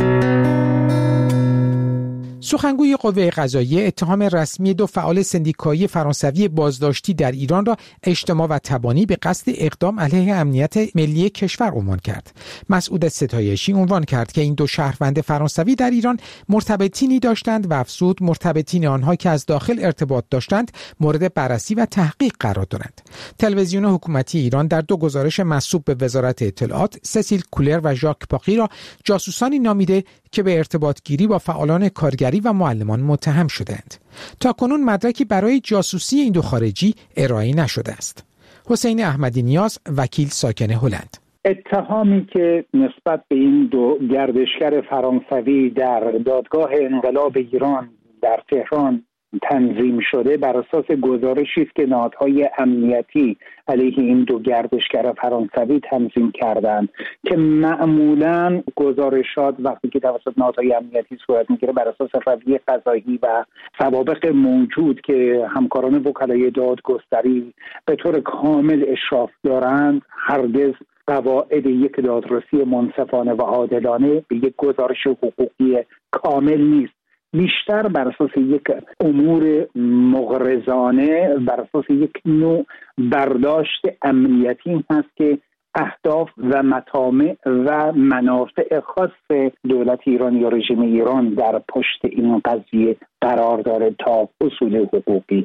سخنگوی قوه قضاییه اتهام رسمی 2 فعال سندیکایی فرانسوی بازداشتی در ایران را اجتماع و تبانی به قصد اقدام علیه امنیت ملی کشور عنوان کرد. مسعود ستایشی عنوان کرد که این 2 شهروند فرانسوی در ایران مرتبطینی داشتند و افزود مرتبطین آنها که از داخل ارتباط داشتند مورد بررسی و تحقیق قرار دارند. تلویزیون حکومتی ایران در 2 گزارش منسوب به وزارت اطلاعات، سسیل کولر و ژاک پاقی را جاسوسانی نامیده که به ارتباط گیری با فعالان کارگری و معلمان متهم شدند. تاکنون مدرکی برای جاسوسی این 2 خارجی ارائه نشده است. حسین احمدی نیاز، وکیل ساکن هلند: اتهامی که نسبت به این 2 گردشگر فرانسوی در دادگاه انقلاب ایران در تهران تنظیم شده بر اساس گزارشی است که نهادهای امنیتی علیه این 2 گردشگر فرانسوی تنظیم کردند که معمولاً گزارشات وقتی که توسط نهادهای امنیتی صورت میگیره بر اساس رویه قضایی و سوابق موجود که همکاران وکلای دادگستری به طور کامل اشراف دارند هرگز قواعد یک دادرسی منصفانه و عادلانه به یک گزارش حقوقی کامل نیست، بیشتر بر اساس یک امور مغرضانه، بر اساس یک نوع برداشت امنیتی هست که اهداف و مطامع و منافع خاص دولت ایران یا رژیم ایران در پشت این قضیه قرار داره تا اصول حقوقی.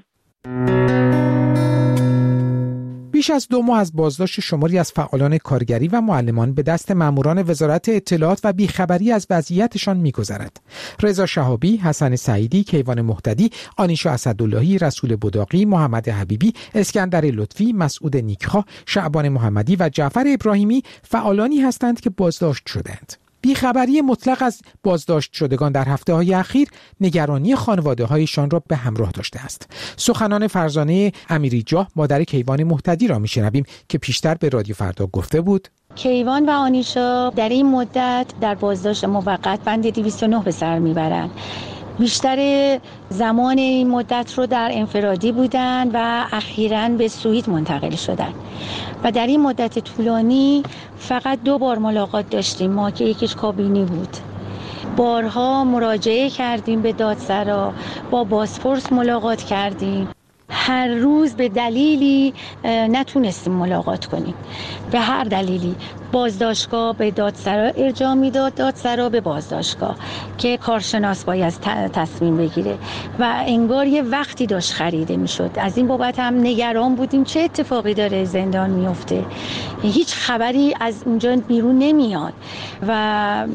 بیش از 2 ماه از بازداشت شماری از فعالان کارگری و معلمان به دست ماموران وزارت اطلاعات و بیخبری از وضعیتشان می‌گذرد. رضا شهابی، حسن سعیدی، کیوان مهتدی، آنیشا اسداللهی، رسول بداقی، محمد حبیبی، اسکندر لطفی، مسعود نیکخواه، شعبان محمدی و جعفر ابراهیمی فعالانی هستند که بازداشت شدند. بیخبری مطلق از بازداشت شدگان در هفته‌های اخیر نگرانی خانواده‌هایشان را به همراه داشته است. سخنان فرزانه امیری جاه، مادر کیوان مهتدی را میشنویم که پیشتر به رادیو فردا گفته بود کیوان و آنیشا در این مدت در بازداشت موقت بند 209 به سر میبرند. بیشتر زمان این مدت رو در انفرادی بودن و اخیراً به سوئیت منتقل شدن و در این مدت طولانی فقط 2 بار ملاقات داشتیم ما که یکیش کابینی بود. بارها مراجعه کردیم به دادسرا، با بازپرس ملاقات کردیم، هر روز به دلیلی نتونستیم ملاقات کنیم، به هر دلیلی. بازداشتگاه به دادسرا ارجاع میداد، دادسرا به بازداشتگاه که کارشناس باید تصمیم بگیره و انگار یه وقتی داشت خریده میشد. از این بابت هم نگران بودیم چه اتفاقی داره زندان میفته، هیچ خبری از اونجا بیرون نمیاد و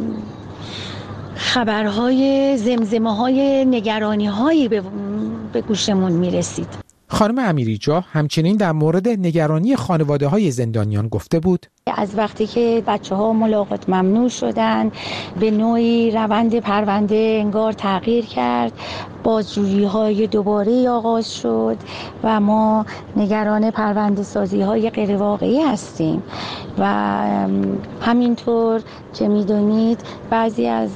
خبرهای زمزمه‌های نگرانی‌هایی به گوشمون میرسید. خانم امیری جاه همچنین در مورد نگرانی خانواده‌های زندانیان گفته بود از وقتی که بچه‌ها ملاقات ممنوع شدن به نوعی روند پرونده انگار تغییر کرد، بازجویی‌های دوباره آغاز شد و ما نگران پرونده سازی‌های غیر واقعی هستیم و همینطور که می‌دونید بعضی از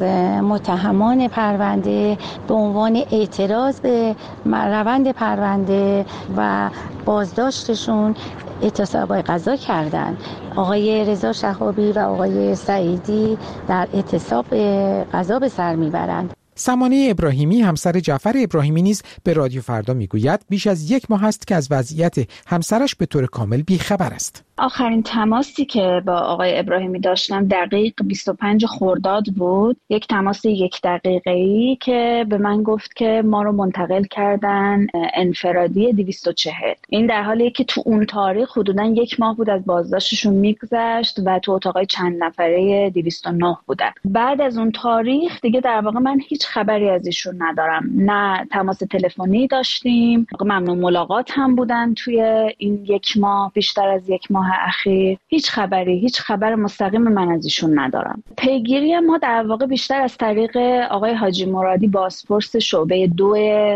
متهمان پرونده به عنوان اعتراض به روند پرونده و بازداشتشون اعتصاب غذا کردند. آقای رضا شهابی و آقای سعیدی در اعتصاب غذا به سر میبرند. سمانه ابراهیمی، همسر جعفر ابراهیمی، نیز به رادیو فردا میگوید بیش از 1 ماه است که از وضعیت همسرش به طور کامل بیخبر است. آخرین تماسی که با آقای ابراهیمی داشتم دقیق 25 خرداد بود، یک تماس 1 دقیقه‌ای که به من گفت که ما رو منتقل کردن انفرادی 240. این در حالیه که تو اون تاریخ حدوداً 1 ماه بود از بازداشتشون میگذشت و تو اتاقای چند نفره 209 بودن. بعد از اون تاریخ دیگه در واقع من هیچ خبری از ایشون ندارم، نه تماس تلفنی داشتیم، ممنوع ملاقات هم بودن توی این 1 ماه، بیشتر از 1 ماه اخیر هیچ خبر مستقیم من از ایشون ندارم. پیگیری ما در واقع بیشتر از طریق آقای حاجی مرادی، بازپرس شعبه 2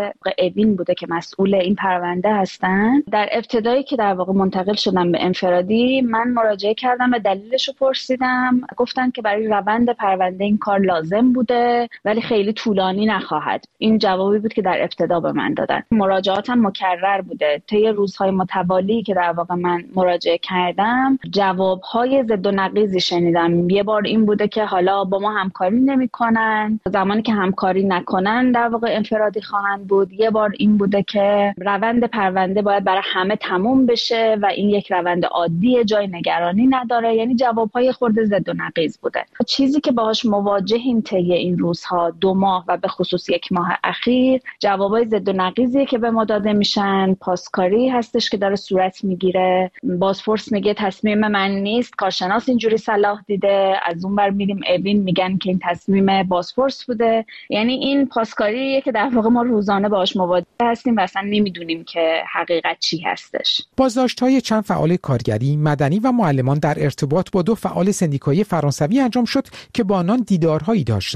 اوین بوده که مسئول این پرونده هستن. در ابتدایی که در واقع منتقل شدم به انفرادی، من مراجعه کردم و دلیلشو پرسیدم، گفتن که برای روند پرونده این کار لازم بوده ولی خیلی طولانی نخواهد. این جوابی بود که در ابتدا به من دادن. مراجعاتم مکرر بوده طی روزهای متوالی که در واقع من مراجعه کردم، جوابهای ضد و نقیضی شنیدم. یه بار این بوده که حالا با ما همکاری نمی‌کنن، زمانی که همکاری نکنن در واقع انفرادی خواهند بود. یه بار این بوده که روند پرونده باید برای همه تموم بشه و این یک روند عادیه، جای نگرانی نداره. یعنی جوابهای خورده ضد و نقیض بوده. چیزی که باهاش مواجهیم طی این روزها 2 ماه و به خصوص 1 ماه اخیر، جوابای ضد و نقیضی که به ما داده میشن، پاسکاری هستش که داره صورت میگیره. بازپرس میگه تصمیم من نیست، کارشناس اینجوری صلاح دیده. از اون بر میریم اوین میگن که این تصمیم بازپرس بوده. یعنی این پاسکاریه که در واقع ما روزانه باهاش مواجه هستیم و اصلا نمیدونیم که حقیقت چی هستش. بازداشت‌های چند فعال کارگری، مدنی و معلمان در ارتباط با 2 فعال سندیکایی فرانسوی انجام شد که با آنان دیدارهایی داشتند.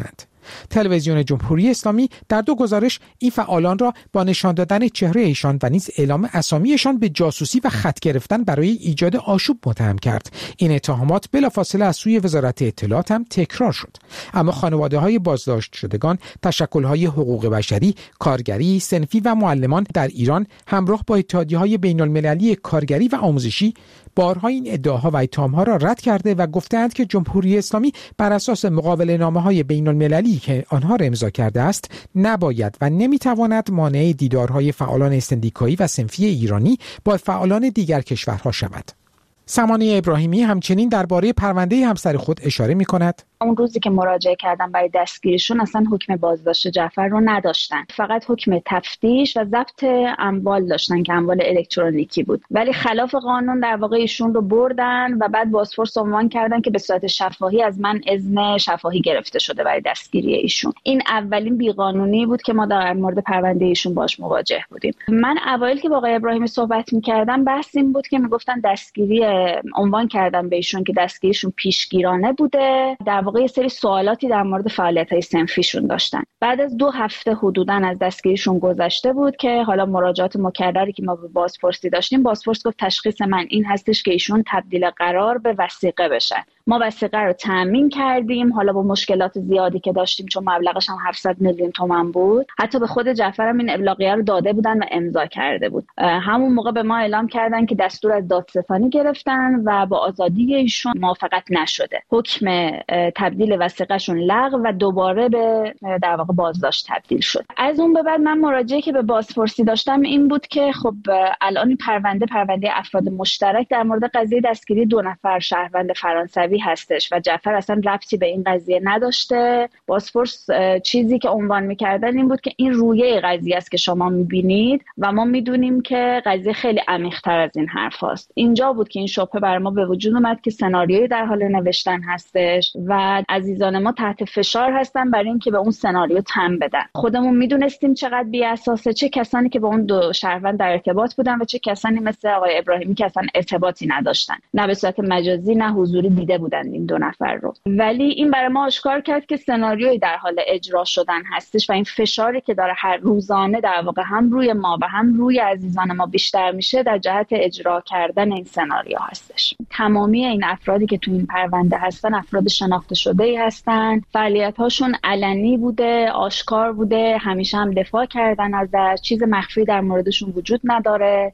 تلویزیون جمهوری اسلامی در 2 گزارش این فعالان را با نشان دادن چهره ایشان و نیز اعلام اسامیشان به جاسوسی و خط گرفتن برای ایجاد آشوب متهم کرد. این اتهامات بلافاصله از سوی وزارت اطلاعات هم تکرار شد. اما خانواده‌های بازداشت شدگان، تشکل‌های حقوق بشری، کارگری، صنفی و معلمان در ایران همراه با اتحادیه‌های بین‌المللی کارگری و آموزشی بارها این ادعاها و اتهام‌ها را رد کرده و گفتند که جمهوری اسلامی بر اساس مقابله‌نامه‌های بین‌المللی که آنها را امضا کرده است نباید و نمی‌تواند مانع دیدارهای فعالان سندیکایی و صنفی ایرانی با فعالان دیگر کشورها شود. سمانه ابراهیمی همچنین درباره پرونده همسر خود اشاره می‌کند. اون روزی که مراجعه کردم برای دستگیریشون اصلا حکم بازداشت جعفر رو نداشتن، فقط حکم تفتیش و ضبط اموال داشتن که اموال الکترونیکی بود، ولی خلاف قانون در واقع ایشون رو بردن و بعد بازپرس عنوان کردن که به صورت شفاهی از من اذن شفاهی گرفته شده برای دستگیری ایشون. این اولین بیقانونی بود که ما در مورد پرونده ایشون باش مواجه بودیم. من اوایل که با آقای ابراهیمی صحبت می‌کردم بحث این بود که میگفتن دستگیری، عنوان کردن به ایشون که دستگیریشون پیشگیرانه بوده، در واقع یه سری سوالاتی در مورد فعالیت‌های صنفیشون داشتن. بعد از 2 هفته حدوداً از دستگیریشون گذشته بود که حالا مراجعات مکرری که ما به بازپرسی داشتیم، بازپرس گفت تشخیص من این هستش که ایشون تبدیل قرار به وثیقه بشن. ما وثیقه رو تامین کردیم، حالا با مشکلات زیادی که داشتیم چون مبلغش هم 700 میلیون تومان بود، حتی به خود جعفر هم این ابلاغیه رو داده بودن و امضا کرده بود. همون موقع به ما اعلام کردن که دستور از دادستانی گرفتن و با آزادی ایشون موافقت نشده. حکم تبدیل وثیقه‌شون لغو و دوباره به در واقع بازداشت تبدیل شد. از اون به بعد من مراجعه که به بازپرسی داشتم این بود که خب الان این پرونده افراد مشترک در مورد قضیه دستگیری 2 نفر شهروند فرانسوی هستش و جعفر اصلا ربطی به این قضیه نداشته. بازپرس چیزی که عنوان می‌کردن این بود که این رویه قضیه است که شما می‌بینید و ما می‌دونیم که قضیه خیلی عمیق‌تر از این حرفاست. اینجا بود که این شبهه بر ما به وجود اومد که سناریویی در حال نوشتن هستش و عزیزان ما تحت فشار هستن برای اینکه به اون سناریو تن بدن. خودمون می‌دونستیم چقدر بی اساسه، چه کسانی که با اون 2 شهروند در ارتباط بودن و چه کسانی مثل آقای ابراهیمی که اصلا ارتباطی نداشتن، نه به صورت مجازی نه حضوری دیده بودن این 2 نفر رو. ولی این برای ما آشکار کرد که سناریویی در حال اجرا شدن هستش و این فشاری که داره هر روزانه در واقع هم روی ما و هم روی عزیزان ما بیشتر میشه در جهت اجرا کردن این سناریو هستش. تمامی این افرادی که تو این پرونده هستن افراد شناخته شده‌ای هستن، فعالیت‌هاشون علنی بوده، آشکار بوده، همیشه هم دفاع کردن ازش، چیز مخفی در موردشون وجود نداره.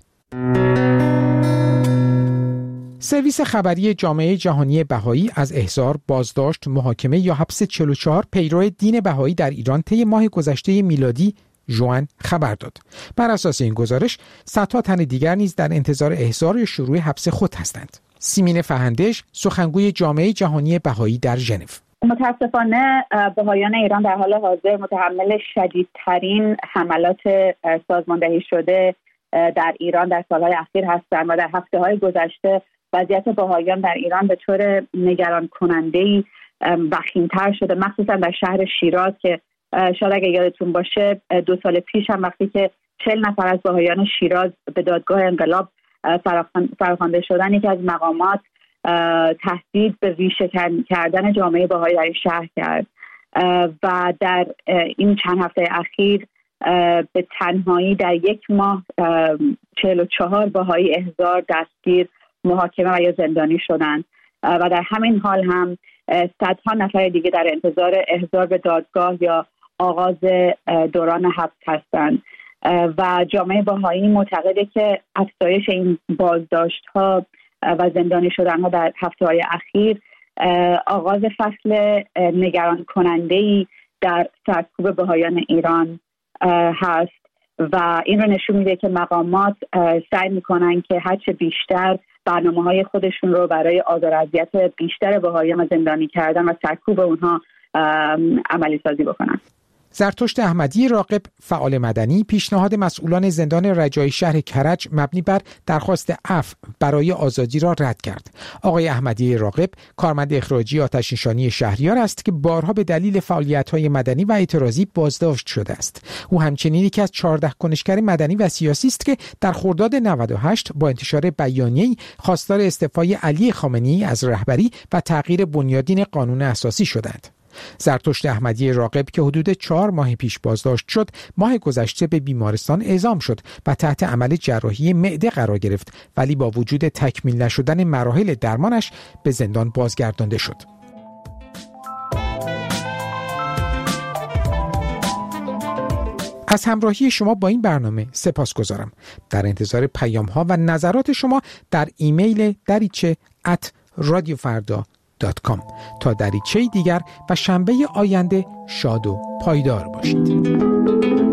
سرویس خبری جامعه جهانی بهایی از احضار، بازداشت، محاکمه یا حبس 44 پیرو دین بهایی در ایران طی ماه گذشته میلادی ژوئن خبر داد. بر اساس این گزارش صدها تن دیگر نیز در انتظار احضار یا شروع حبس خود هستند. سیمین فهندش، سخنگوی جامعه جهانی بهایی در ژنو: متاسفانه بهایان ایران در حال حاضر متحمل شدیدترین حملات سازماندهی شده در ایران در سالهای اخیر هستند و در هفته‌های گذشته وضعیت بهایان در ایران به طور نگران کننده‌ای وخیم‌تر شده، مخصوصا در شهر شیراز که شاید اگه یادتون باشه 2 سال پیش هم وقتی که 40 نفر از بهایان شیراز به دادگاه انقلاب فراخوانده شدن، یکی از مقامات تهدید به ریشه کردن جامعه بهایی در این شهر کرد و در این چند هفته اخیر به تنهایی در 1 ماه 44 بهایی احضار، دستگیر، محاکمه و یا زندانی شدند و در همین حال هم صدها نفر دیگه در انتظار احضار به دادگاه یا آغاز دوران حبس هستند و جامعه بهایی معتقده که افزایش این بازداشت‌ها و زندانی شدن‌ها در هفته‌های اخیر آغاز فصل نگران کننده‌ای در سرکوب بهایان ایران هست و این رو نشون میده که مقامات سعی میکنن که هرچه بیشتر برنامه‌های خودشون رو برای آزار و اذیت بیشتر بهاییان و زندانی کردن و سرکوب اونها عملی سازی بکنن. زرتشت احمدی راغب، فعال مدنی، پیشنهاد مسئولان زندان رجایی شهر کرج مبنی بر درخواست عفو برای آزادی را رد کرد. آقای احمدی راغب کارمند اخراجی آتش‌نشانی شهریار است که بارها به دلیل فعالیت‌های مدنی و اعتراضی بازداشت شده است. او همچنین یکی از 14 کنشگر مدنی و سیاسی است که در خرداد 98 با انتشار بیانیه‌ای خواستار استعفای علی خامنه‌ای از رهبری و تغییر بنیادین قانون اساسی شدند. زرتشت احمدی راغب که حدود 4 ماه پیش بازداشت شد، ماه گذشته به بیمارستان اعزام شد و تحت عمل جراحی معده قرار گرفت، ولی با وجود تکمیل نشدن مراحل درمانش به زندان بازگردانده شد. از همراهی شما با این برنامه سپاسگزارم. در انتظار پیام‌ها و نظرات شما در ایمیل dariche@radiofarda.com. تا دریچه دیگر و شنبه آینده شاد و پایدار باشید.